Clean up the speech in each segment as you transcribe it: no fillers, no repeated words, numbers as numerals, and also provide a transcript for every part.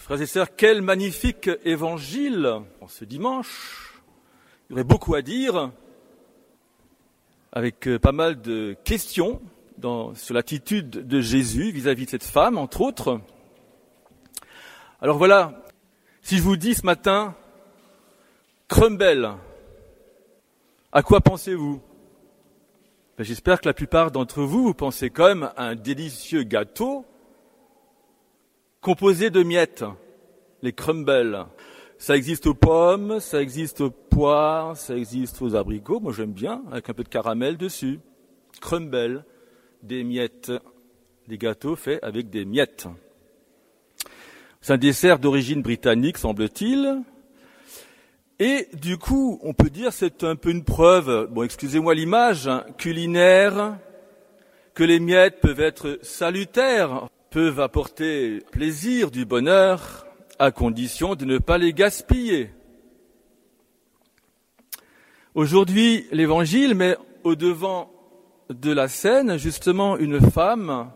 Frères et sœurs, quel magnifique évangile en ce dimanche. Il y aurait beaucoup à dire, avec pas mal de questions sur l'attitude de Jésus vis-à-vis de cette femme, entre autres. Alors voilà, si je vous dis ce matin, crumble, à quoi pensez-vous ? J'espère que la plupart d'entre vous pensez quand même à un délicieux gâteau composé de miettes, les crumbles. Ça existe aux pommes, ça existe aux poires, ça existe aux abricots. Moi j'aime bien, avec un peu de caramel dessus. Crumbles, des miettes, des gâteaux faits avec des miettes. C'est un dessert d'origine britannique, semble-t-il. Et du coup, on peut dire c'est un peu une preuve, bon excusez-moi l'image, culinaire, que les miettes peuvent être salutaires, peuvent apporter plaisir, du bonheur, à condition de ne pas les gaspiller. Aujourd'hui, l'Évangile met au devant de la scène justement une femme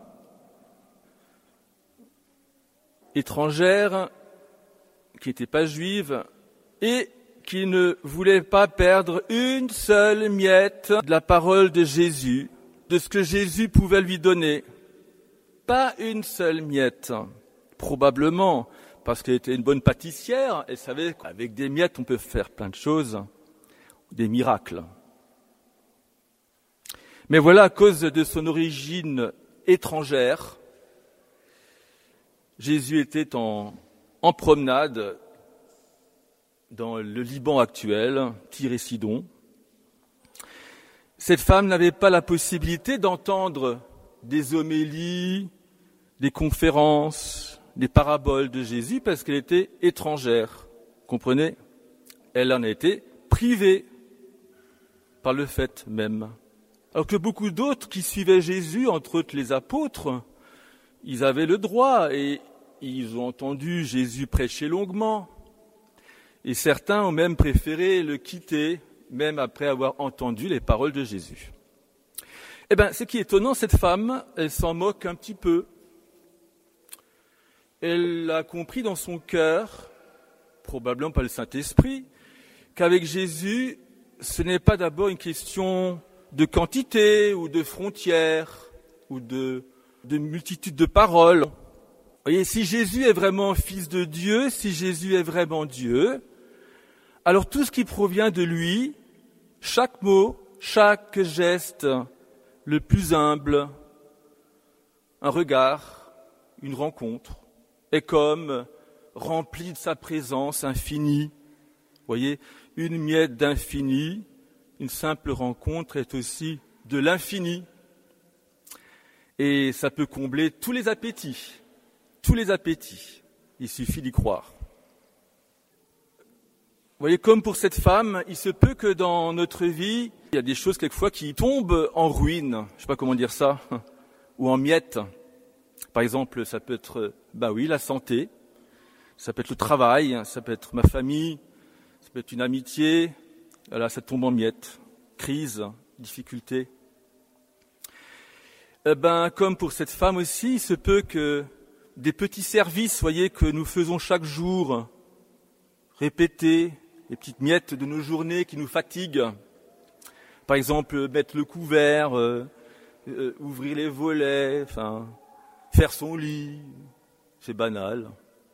étrangère qui n'était pas juive et qui ne voulait pas perdre une seule miette de la parole de Jésus, de ce que Jésus pouvait lui donner. Pas une seule miette, probablement parce qu'elle était une bonne pâtissière, elle savait qu'avec des miettes on peut faire plein de choses, des miracles. Mais voilà, à cause de son origine étrangère, Jésus était en promenade dans le Liban actuel, Tyr et Sidon. Cette femme n'avait pas la possibilité d'entendre des homélies, des conférences, des paraboles de Jésus parce qu'elle était étrangère. Comprenez ? Elle en a été privée par le fait même. Alors que beaucoup d'autres qui suivaient Jésus, entre autres les apôtres, ils avaient le droit et ils ont entendu Jésus prêcher longuement. Et certains ont même préféré le quitter, même après avoir entendu les paroles de Jésus. Eh bien, ce qui est étonnant, cette femme, elle s'en moque un petit peu. Elle a compris dans son cœur, probablement par le Saint-Esprit, qu'avec Jésus, ce n'est pas d'abord une question de quantité ou de frontières ou de multitude de paroles. Vous voyez, si Jésus est vraiment fils de Dieu, si Jésus est vraiment Dieu, alors tout ce qui provient de lui, chaque mot, chaque geste, le plus humble, un regard, une rencontre, est comme rempli de sa présence infinie. Vous voyez, une miette d'infini, une simple rencontre est aussi de l'infini. Et ça peut combler tous les appétits. Tous les appétits. Il suffit d'y croire. Vous voyez, comme pour cette femme, il se peut que dans notre vie, il y a des choses quelquefois qui tombent en ruine. Je ne sais pas comment dire ça. Ou en miettes. Par exemple, ça peut être, la santé. Ça peut être le travail. Ça peut être ma famille. Ça peut être une amitié. Voilà, ça tombe en miettes. Crise, difficulté. Comme pour cette femme aussi, il se peut que des petits services, voyez, que nous faisons chaque jour, répétés, les petites miettes de nos journées qui nous fatiguent. Par exemple, mettre le couvert, ouvrir les volets, faire son lit, c'est banal.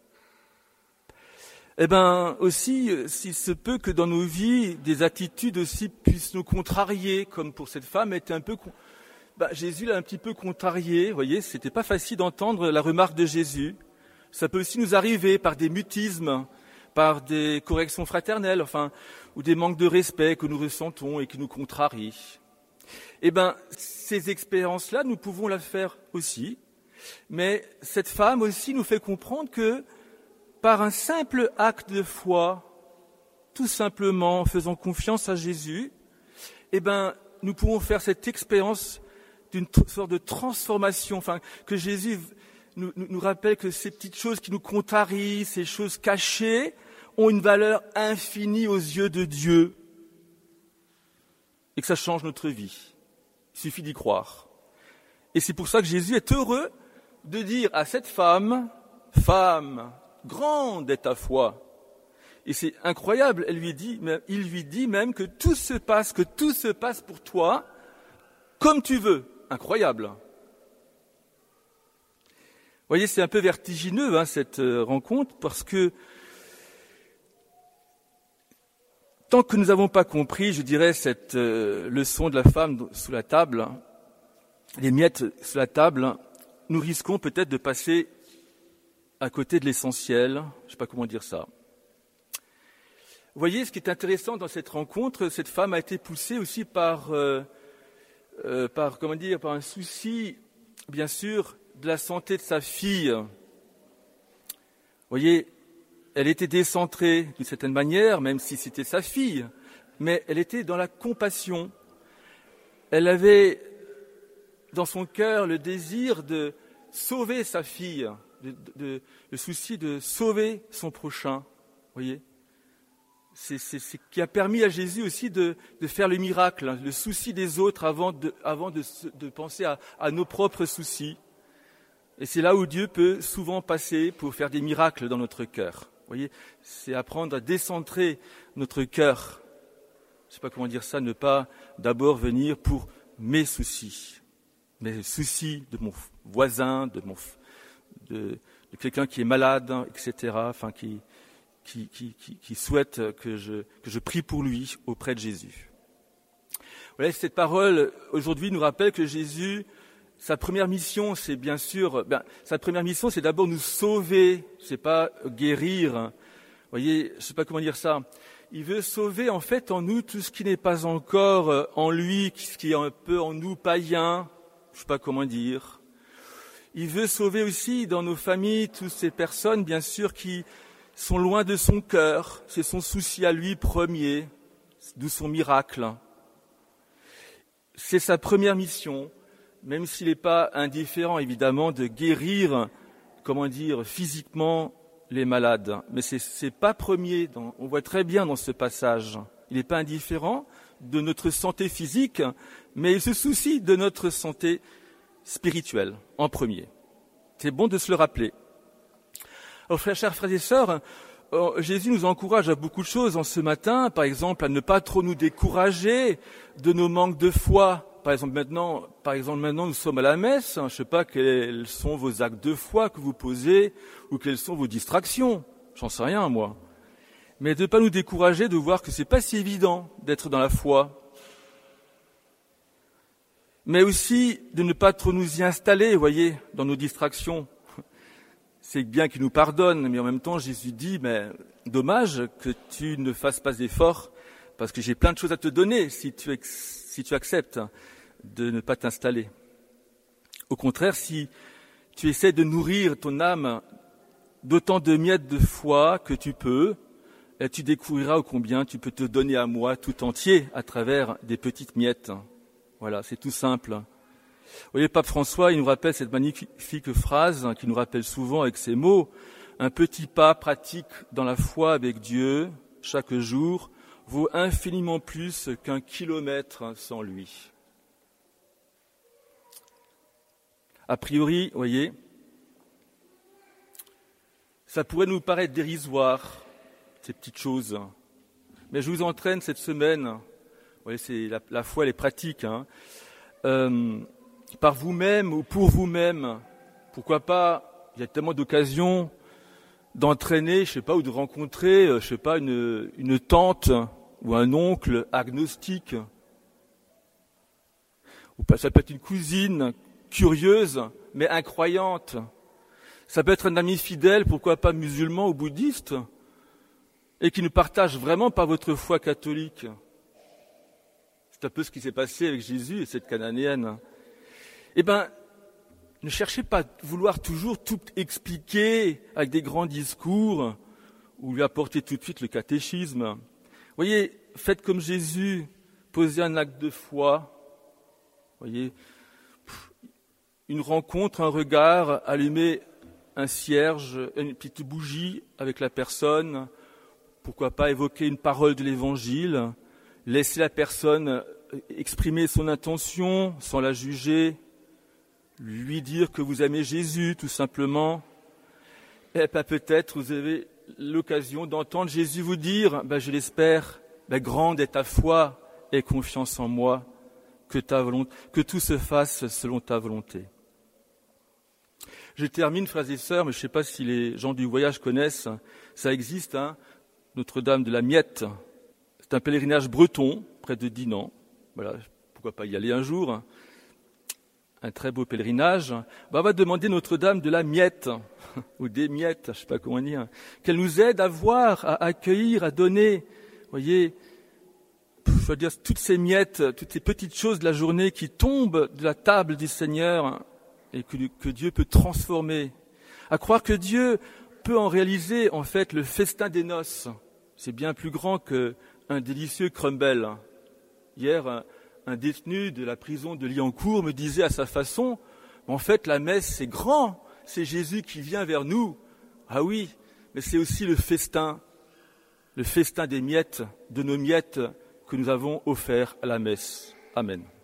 Aussi, s'il se peut que dans nos vies, des attitudes aussi puissent nous contrarier, comme pour cette femme, était un peu... Jésus l'a un petit peu contrarié, vous voyez, c'était pas facile d'entendre la remarque de Jésus. Ça peut aussi nous arriver par des mutismes, par des corrections fraternelles, ou des manques de respect que nous ressentons et qui nous contrarient. Ces expériences-là, nous pouvons la faire aussi, mais cette femme aussi nous fait comprendre que par un simple acte de foi, tout simplement en faisant confiance à Jésus, nous pouvons faire cette expérience d'une sorte de transformation, que Jésus nous rappelle que ces petites choses qui nous contrarient, ces choses cachées, ont une valeur infinie aux yeux de Dieu et que ça change notre vie. Il suffit d'y croire. Et c'est pour ça que Jésus est heureux de dire à cette femme, grande est ta foi. Et c'est incroyable, il lui dit même que tout se passe pour toi comme tu veux. Incroyable. Vous voyez, c'est un peu vertigineux cette rencontre, parce que tant que nous n'avons pas compris, je dirais, cette leçon de la femme sous la table, les miettes sous la table, nous risquons peut-être de passer à côté de l'essentiel. Je ne sais pas comment dire ça. Vous voyez, ce qui est intéressant dans cette rencontre, cette femme a été poussée aussi par un souci, bien sûr, de la santé de sa fille. Vous voyez, elle était décentrée d'une certaine manière, même si c'était sa fille, mais elle était dans la compassion. Elle avait dans son cœur le désir de sauver sa fille, le souci de sauver son prochain. Vous voyez, c'est ce qui a permis à Jésus aussi de faire le miracle, le souci des autres avant de penser à nos propres soucis. Et c'est là où Dieu peut souvent passer pour faire des miracles dans notre cœur. Vous voyez, c'est apprendre à décentrer notre cœur. Je ne sais pas comment dire ça, ne pas d'abord venir pour mes soucis de mon voisin, de quelqu'un qui est malade, etc., qui souhaite que je prie pour lui auprès de Jésus. Voilà, cette parole aujourd'hui nous rappelle que Jésus, sa première mission, c'est bien sûr, c'est d'abord nous sauver, c'est pas guérir. Vous voyez, je sais pas comment dire ça. Il veut sauver en fait en nous tout ce qui n'est pas encore en lui, ce qui est un peu en nous païen, je sais pas comment dire. Il veut sauver aussi dans nos familles toutes ces personnes, bien sûr, qui sont loin de son cœur. C'est son souci à lui premier, d'où son miracle. C'est sa première mission. Même s'il n'est pas indifférent, évidemment, de guérir, physiquement les malades. Mais c'est pas premier, on voit très bien dans ce passage. Il n'est pas indifférent de notre santé physique, mais il se soucie de notre santé spirituelle, en premier. C'est bon de se le rappeler. Alors, chers frères et sœurs, Jésus nous encourage à beaucoup de choses en ce matin, par exemple, à ne pas trop nous décourager de nos manques de foi. Par exemple, maintenant, nous sommes à la messe. Je ne sais pas quels sont vos actes de foi que vous posez ou quelles sont vos distractions. J'en sais rien, moi. Mais de ne pas nous décourager de voir que c'est pas si évident d'être dans la foi. Mais aussi de ne pas trop nous y installer, vous voyez, dans nos distractions. C'est bien qu'il nous pardonne, mais en même temps, Jésus dit, mais dommage que tu ne fasses pas d'efforts, parce que j'ai plein de choses à te donner si tu acceptes de ne pas t'installer. Au contraire, si tu essaies de nourrir ton âme d'autant de miettes de foi que tu peux, et tu découvriras ô combien tu peux te donner à moi tout entier à travers des petites miettes. Voilà, c'est tout simple. Vous voyez, le pape François, il nous rappelle cette magnifique phrase qu'il nous rappelle souvent avec ces mots. Un petit pas pratique dans la foi avec Dieu, chaque jour, vaut infiniment plus qu'un kilomètre sans lui. A priori, vous voyez, ça pourrait nous paraître dérisoire, ces petites choses. Mais je vous entraîne cette semaine, vous voyez, c'est la foi, elle est pratique, par vous-même ou pour vous-même. Pourquoi pas, il y a tellement d'occasions d'entraîner, ou de rencontrer, une tante ou un oncle agnostique. Ou ça peut être une cousine curieuse, mais incroyante. Ça peut être un ami fidèle, pourquoi pas musulman ou bouddhiste, et qui ne partage vraiment pas votre foi catholique. C'est un peu ce qui s'est passé avec Jésus et cette Cananéenne. Ne cherchez pas à vouloir toujours tout expliquer avec des grands discours ou lui apporter tout de suite le catéchisme. Voyez, faites comme Jésus, posez un acte de foi. Voyez, une rencontre, un regard, allumez un cierge, une petite bougie avec la personne. Pourquoi pas évoquer une parole de l'Évangile, laisser la personne exprimer son intention sans la juger, lui dire que vous aimez Jésus, tout simplement. Et peut-être vous avez l'occasion d'entendre Jésus vous dire, je l'espère, grande est ta foi et confiance en moi, que tout se fasse selon ta volonté. Je termine, frères et sœurs, mais je ne sais pas si les gens du voyage connaissent, ça existe, Notre-Dame de la Miette. C'est un pèlerinage breton, près de Dinan. Voilà, pourquoi pas y aller un jour. Un très beau pèlerinage. On va demander Notre-Dame de la Miette, ou des Miettes, je ne sais pas comment dire, qu'elle nous aide à voir, à accueillir, à donner. Vous voyez, je veux dire, toutes ces miettes, toutes ces petites choses de la journée qui tombent de la table du Seigneur, et que Dieu peut transformer, à croire que Dieu peut en réaliser en fait le festin des noces. C'est bien plus grand qu'un délicieux crumble. Hier, un détenu de la prison de Liancourt me disait à sa façon, en fait la messe c'est grand, c'est Jésus qui vient vers nous. Ah oui, mais c'est aussi le festin des miettes, de nos miettes que nous avons offert à la messe. Amen.